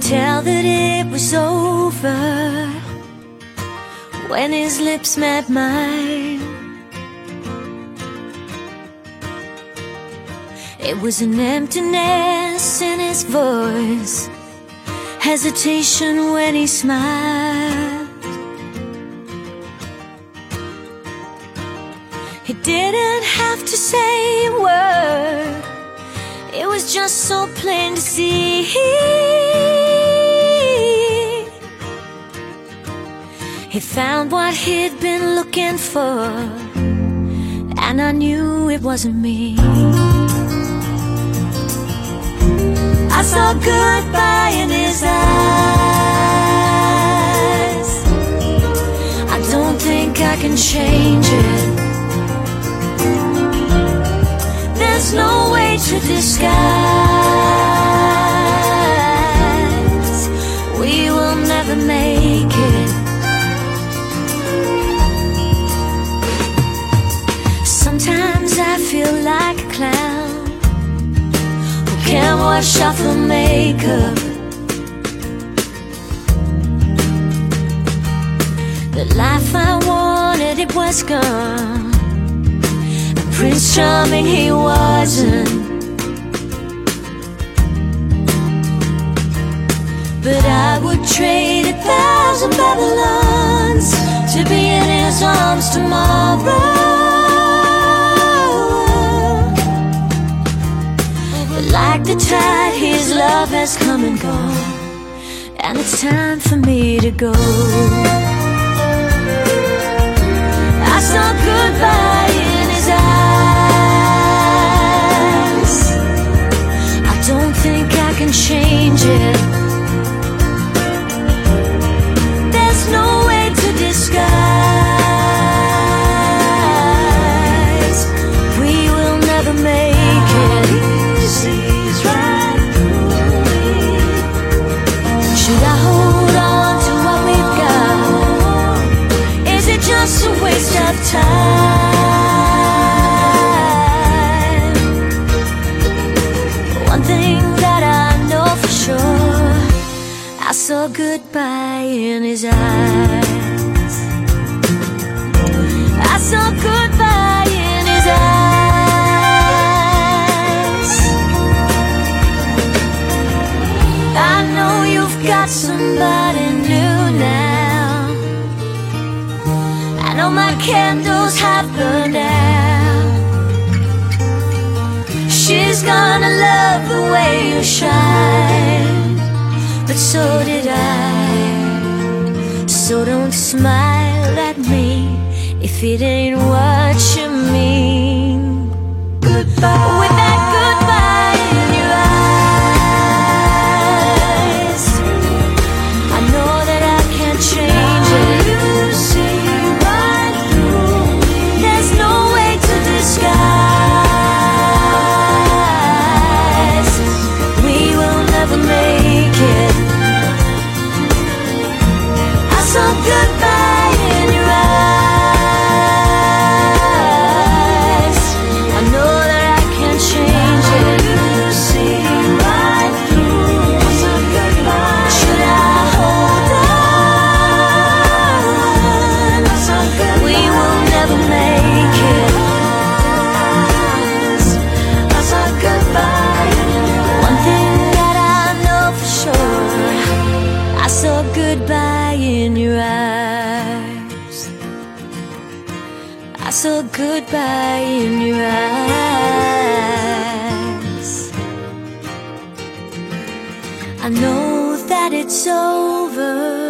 tell that it was over when his lips met mine. It was an emptiness in his voice, hesitation when he smiled. He didn't have to say a word, it was just so plain to see. He found what he'd been looking for, and I knew it wasn't me. I saw goodbye in his eyes. I don't think I can change it. There's no way to disguise. We will never make it. Sometimes I feel like a clown who can't wash off the makeup. The life I wanted, it was gone. Prince Charming, he wasn't. But I would trade 1,000 Babylons to be in his arms tomorrow. But like the tide, his love has come and gone, and it's time for me to go. I saw goodbye in his eyes. I don't think I can change it. There's no way to disguise. We will never make it. He sees right through me. Should I hold on to what we've got? Is it just a waste of time? One thing that I know for sure, I saw goodbye in his eyes. I saw goodbye in his eyes. I know you've got somebody new now. I know my candles have burned out. She's gonna love the way you shine, but so did I. So don't smile at me if it ain't what you mean. Goodbye. With that goodbye in your eyes, I know that I can't change it. You see right through me. There's no way to disguise. We will never make it. I saw goodbye in your eyes. I know that I can't change it. You see right through me. I saw goodbye. Should I hold on? I saw goodbye. We will never make it. I saw goodbye. One thing that I know for sure, I saw goodbye in your eyes. I saw goodbye in your eyes. I know that it's over.